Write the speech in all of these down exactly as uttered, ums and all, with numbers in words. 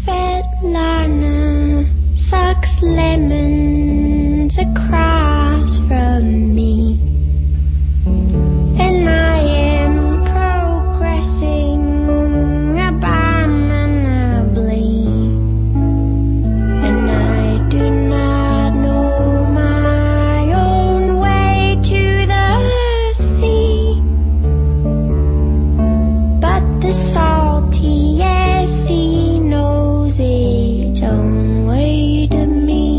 Svetlana sucks lemons across from me, and I am progressing abominably, and I do not know my own way to the sea, but the salty sea knows its own way to me.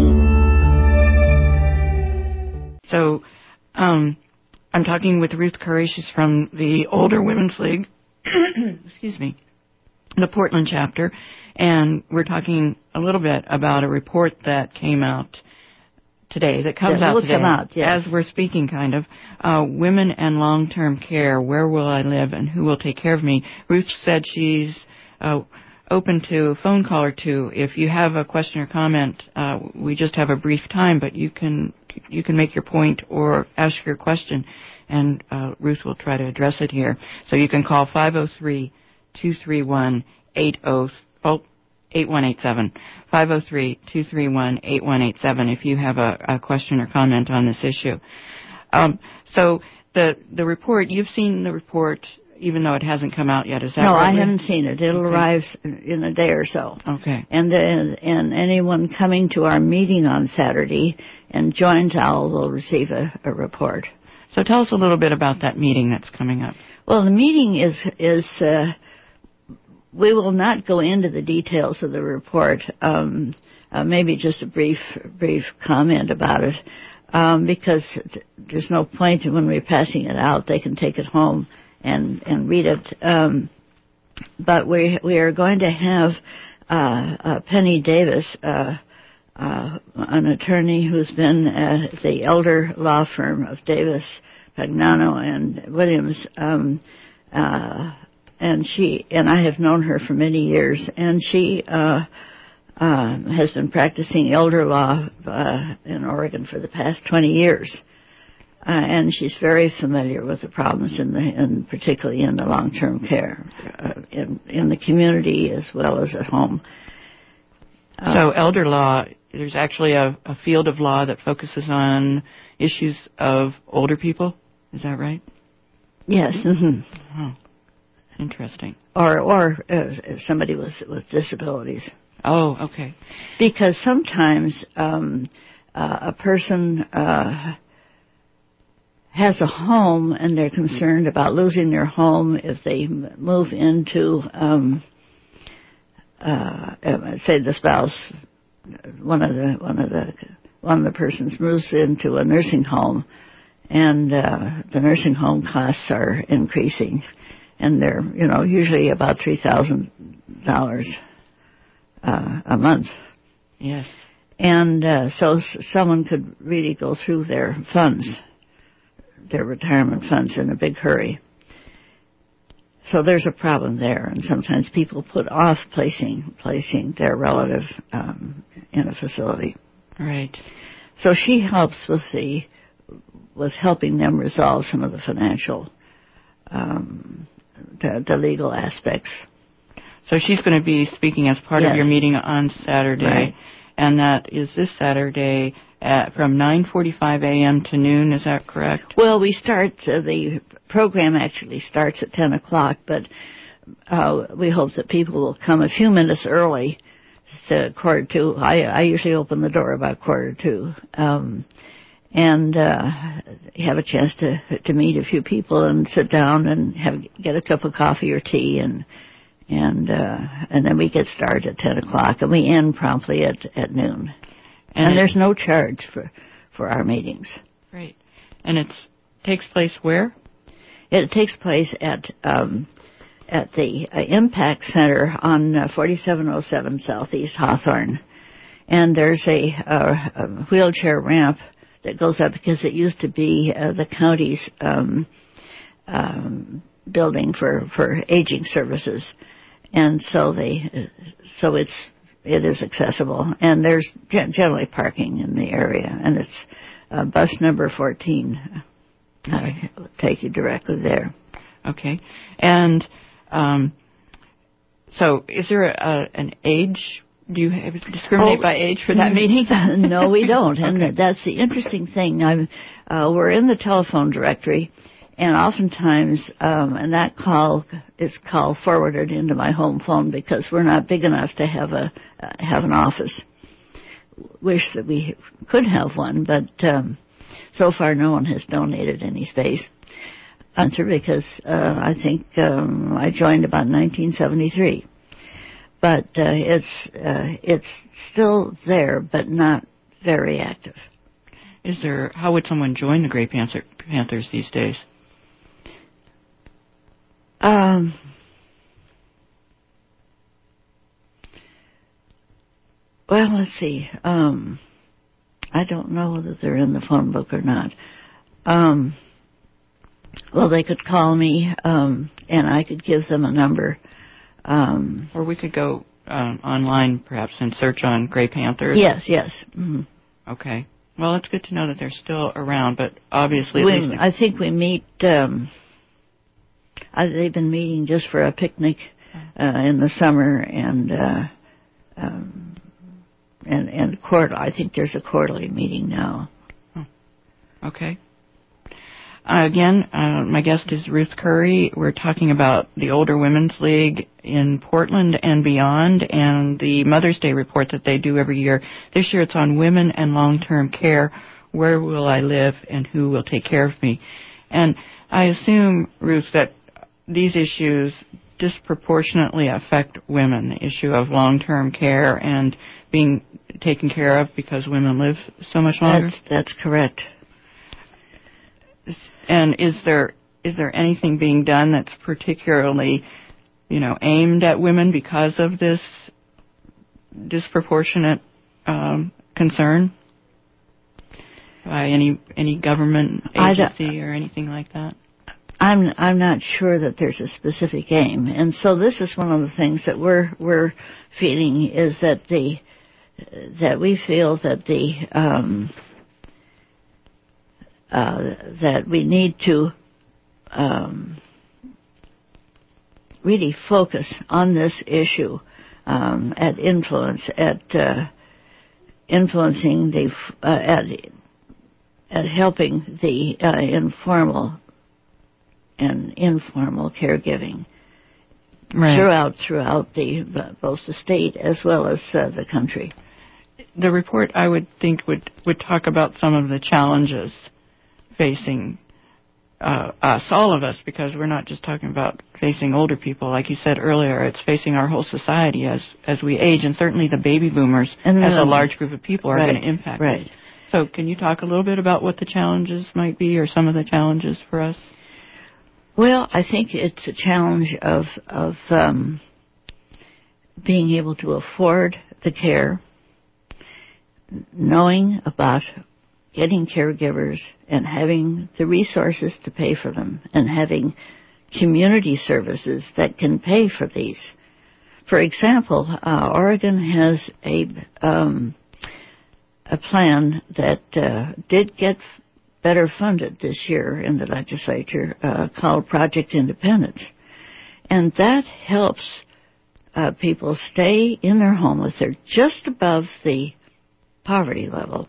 So, um, I'm talking with Ruth Curry. She's from the Older Women's League, excuse me, the Portland chapter, and we're talking a little bit about a report that came out today, that comes Yeah, out will today, come out, yes. as we're speaking, kind of. Uh, women and long-term care, where will I live and who will take care of me? Ruth said she's uh, open to a phone call or two. If you have a question or comment, uh, we just have a brief time, but you can you can make your point or ask your question, and uh, Ruth will try to address it here. So you can call five oh three, two three one, eight one eight seven, five oh three, two three one, eight one eight seven if you have a, a question or comment on this issue. Um, so the the report, you've seen the report, even though it hasn't come out yet, is that no, right? I haven't seen it. It'll Okay. arrive in a day or so. Okay. And, uh, and anyone coming to our meeting on Saturday and joins OWL will receive a, a report. So tell us a little bit about that meeting that's coming up. Well, the meeting is, is uh, we will not go into the details of the report, um, uh, maybe just a brief brief comment about it, um, because there's no point when we're passing it out. They can take it home and, and read it. Um, but we we are going to have uh, uh, Penny Davis, uh, uh, an attorney who's been at the elder law firm of Davis, Pagnano, and Williams, um, uh, and she and I have known her for many years, and she uh, uh, has been practicing elder law uh, in Oregon for the past twenty years. Uh, and she's very familiar with the problems in the, in particularly in the long-term care, uh, in, in the community as well as at home. Uh, so elder law, there's actually a, a field of law that focuses on issues of older people. Is that right? Yes. Mm-hmm. Oh, interesting. Or or uh, somebody with with disabilities. Oh, okay. Because sometimes um, uh, a person Uh, has a home and they're concerned about losing their home if they move into, um, uh, say the spouse, one of the one of the one of the persons moves into a nursing home, and uh, the nursing home costs are increasing, and they're you know usually about three thousand dollars a month. Yes. And uh, so s- someone could really go through their funds. Their retirement funds in a big hurry. So there's a problem there, and sometimes people put off placing placing their relative um, in a facility. Right. So she helps with the with helping them resolve some of the financial, um, the, the legal aspects. So she's going to be speaking as part Yes. of your meeting on Saturday, Right. and that is this Saturday at, from nine forty-five a.m. to noon. Is that correct? Well, we start, uh, the program actually starts at ten o'clock, but uh, we hope that people will come a few minutes early to quarter two. I, I usually open the door about quarter two, um, and uh, have a chance to to meet a few people and sit down and have get a cup of coffee or tea, and and uh, and then we get started at ten o'clock, and we end promptly at, at noon. And, and there's no charge for, for our meetings. Great. And it takes place where? It takes place at um, at the uh, Impact Center on uh, forty-seven oh seven Southeast Hawthorne. And there's a, uh, a wheelchair ramp that goes up because it used to be uh, the county's um, um, building for, for aging services. And so they, so it's It is accessible, and there's generally parking in the area, and it's uh, bus number fourteen. Okay. I'll take you directly there. Okay. And um, so is there a, an age? Do you have, discriminate Oh, by age for that meeting? No, we don't. And Okay. that's the interesting thing. I'm, uh, we're in the telephone directory, and oftentimes, um, and that call is call forwarded into my home phone because we're not big enough to have a uh, have an office. Wish that we could have one, but um, so far no one has donated any space. Answer because uh, I think um, I joined about nineteen seventy-three. But uh, it's uh, it's still there, but not very active. Is there? How would someone join the Gray Panther, Panthers these days? Um, well, let's see. Um, I don't know whether they're in the phone book or not. Um, well, they could call me, um, and I could give them a number. Um, Or we could go um, online, perhaps, and search on Gray Panthers. yes, yes. Mm-hmm. Okay. Well, it's good to know that they're still around, but obviously, We, at least I think we meet. Um, I, they've been meeting just for a picnic uh, in the summer, and uh, um, and and court. I think there's a quarterly meeting now. Okay. Uh, again, uh, my guest is Ruth Curry. We're talking about the Older Women's League in Portland and beyond, and the Mother's Day report that they do every year. This year it's on women and long-term care. Where will I live and who will take care of me? And I assume, Ruth, that these issues disproportionately affect women, the issue of long-term care and being taken care of because women live so much longer? That's that's correct. And is there is there anything being done that's particularly, you know, aimed at women because of this disproportionate um, concern by any any government agency or anything like that? I'm I'm not sure that there's a specific aim, and so this is one of the things that we're we're feeling is that the that we feel that the um, uh, that we need to um, really focus on this issue um, at influence at uh, influencing the uh, at at helping the uh, informal and informal caregiving Right. throughout throughout the both the state as well as uh, the country. The report, I would think, would would talk about some of the challenges facing uh, us, all of us, because we're not just talking about facing older people. Like you said earlier, it's facing our whole society as as we age, and certainly the baby boomers, And as a then- large group of people, are right, going to impact right. us. So, can you talk a little bit about what the challenges might be, or some of the challenges for us? Well, I think it's a challenge of of um, being able to afford the care, knowing about getting caregivers and having the resources to pay for them, and having community services that can pay for these. For example, uh, Oregon has a um, a plan that uh, did get better funded this year in the legislature uh, called Project Independence. And that helps uh, people stay in their home if they're just above the poverty level.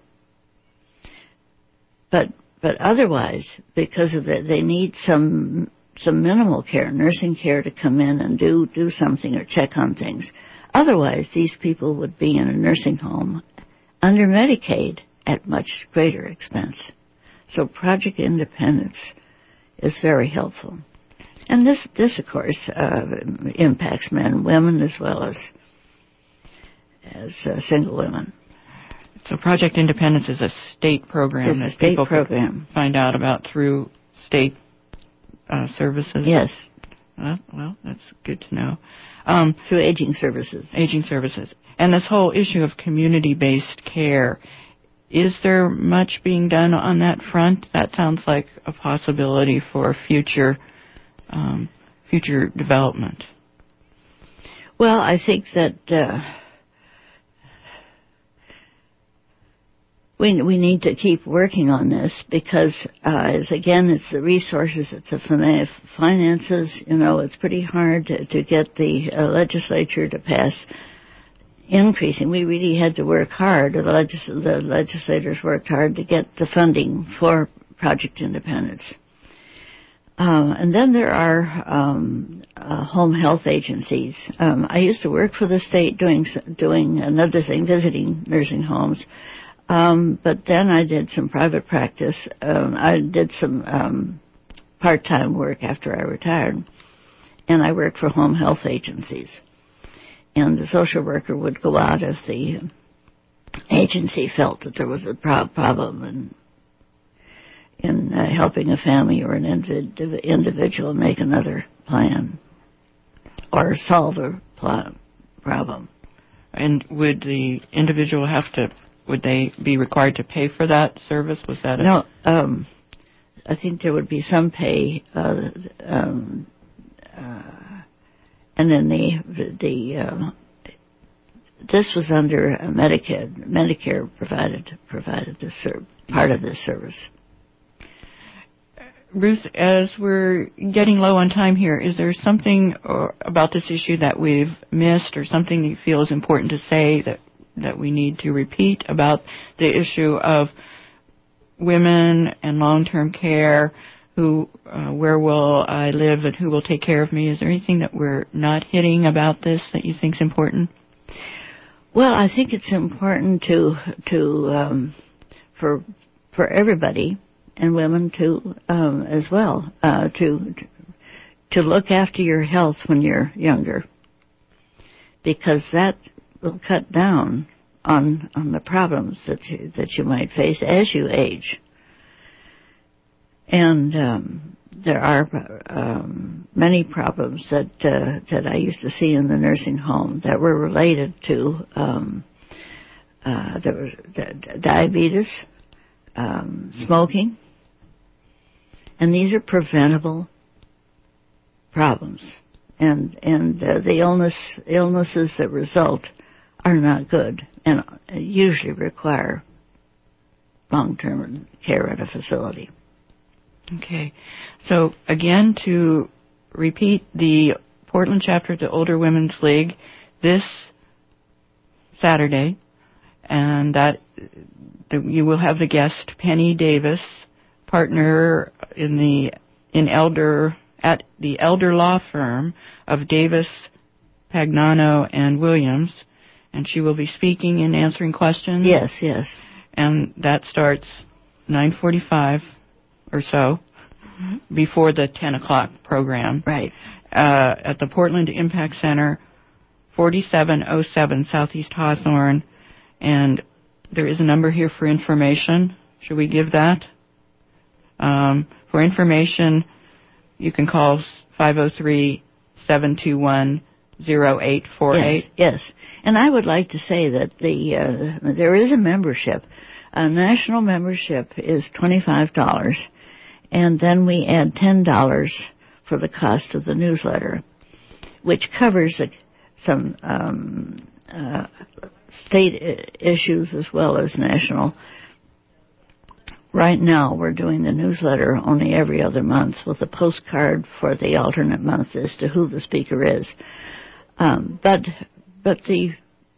But but otherwise, because of that, they need some some minimal care, nursing care to come in and do, do something or check on things. Otherwise, these people would be in a nursing home under Medicaid at much greater expense. So Project Independence is very helpful. And this, this of course, uh, impacts men, women, as well as as uh, single women. So Project Independence is a state program It's a that state people program. can find out about through state uh, services. Yes, Well, well, that's good to know. Um, through aging services. aging services. And this whole issue of community-based care, is there much being done on that front? That sounds like a possibility for future um, future development. Well, I think that uh, we we need to keep working on this because, uh, it's, again, it's the resources, it's the fin- finances. You know, it's pretty hard to, to get the uh, legislature to pass increasing. We really had to work hard. The, legis- the legislators worked hard to get the funding for Project Independence. Uh, and then there are um, uh, home health agencies. Um, I used to work for the state doing doing another thing, visiting nursing homes. Um, but then I did some private practice. Um, I did some um, part-time work after I retired, and I worked for home health agencies. And the social worker would go out if the agency felt that there was a pro- problem in, in uh, helping a family or an indiv- individual make another plan or solve a pl- problem. And would the individual have to, would they be required to pay for that service? Was that a... No, um, I think there would be some pay, uh, um, uh, and then the, the, um, this was under Medicare. Medicare provided, provided this ser- part of this service. Ruth, as we're getting low on time here, is there something or, about this issue that we've missed or something you feel is important to say that, that we need to repeat about the issue of women and long-term care, who, uh, where will I live and who will take care of me? Is there anything that we're not hitting about this that you think is important? Well, I think it's important to, to, um, for, for everybody, and women too, um, as well, uh, to, to look after your health when you're younger, because that will cut down on, on the problems that you, that you might face as you age. And, um, there are, um, many problems that, uh, that I used to see in the nursing home that were related to, um, uh, there was d- diabetes, um, smoking. And these are preventable problems, and and uh, the illness illnesses that result are not good, and usually require long-term care at a facility. Okay, so again, to repeat, the Portland chapter of the Older Women's League this Saturday, and that you will have the guest Penny Davis, partner in the in elder at the elder law firm of Davis, Pagnano and Williams, and she will be speaking and answering questions. Yes, yes. And that starts nine forty-five or so, mm-hmm. before the ten o'clock program. Right. Uh, at the Portland Impact Center, forty-seven oh seven Southeast Hawthorne, and there is a number here for information. Should we give that? Um, for information, you can call five oh three, seven two one, oh eight four eight. Yes, yes. And I would like to say that the uh, there is a membership. A national membership is twenty-five dollars, and then we add ten dollars for the cost of the newsletter, which covers uh, some um, uh, state I- issues as well as national. Right now, we're doing the newsletter only every other month with a postcard for the alternate month as to who the speaker is. Um, but but the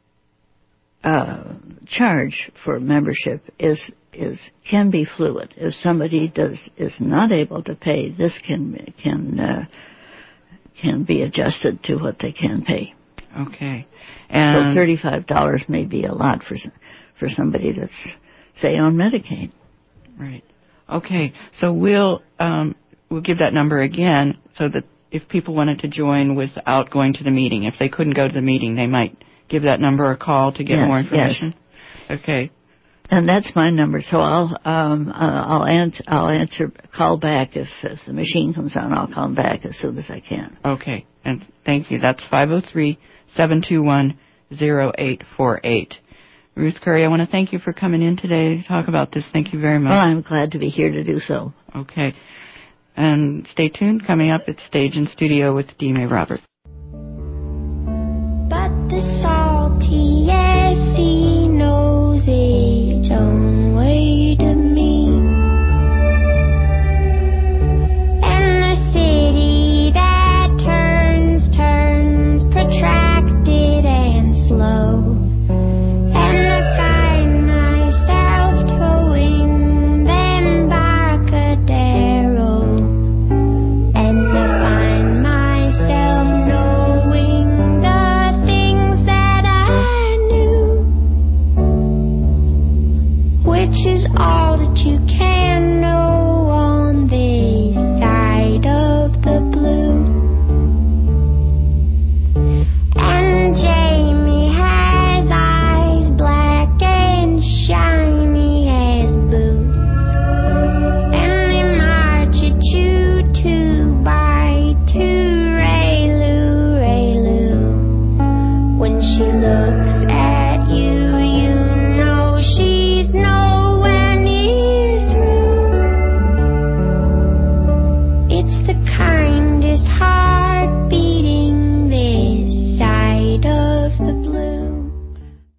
uh, charge for membership is is can be fluid. If somebody does is not able to pay, this can can uh, can be adjusted to what they can pay. Okay, and so thirty-five dollars may be a lot for for somebody that's, say, on Medicaid. Right. Okay. So we'll um, we'll give that number again, so that if people wanted to join without going to the meeting, if they couldn't go to the meeting, they might give that number a call to get yes, more information. Yes. Okay. And that's my number. So I'll um, uh, I'll answer I'll answer call back if, if the machine comes on. I'll call back as soon as I can. Okay. And thank you. That's five oh three, seven two one, oh eight four eight. Ruth Curry, I want to thank you for coming in today to talk about this. Thank you very much. Well, I'm glad to be here to do so. Okay. And stay tuned. Coming up, it's Stage and Studio with Dee May Roberts. But the song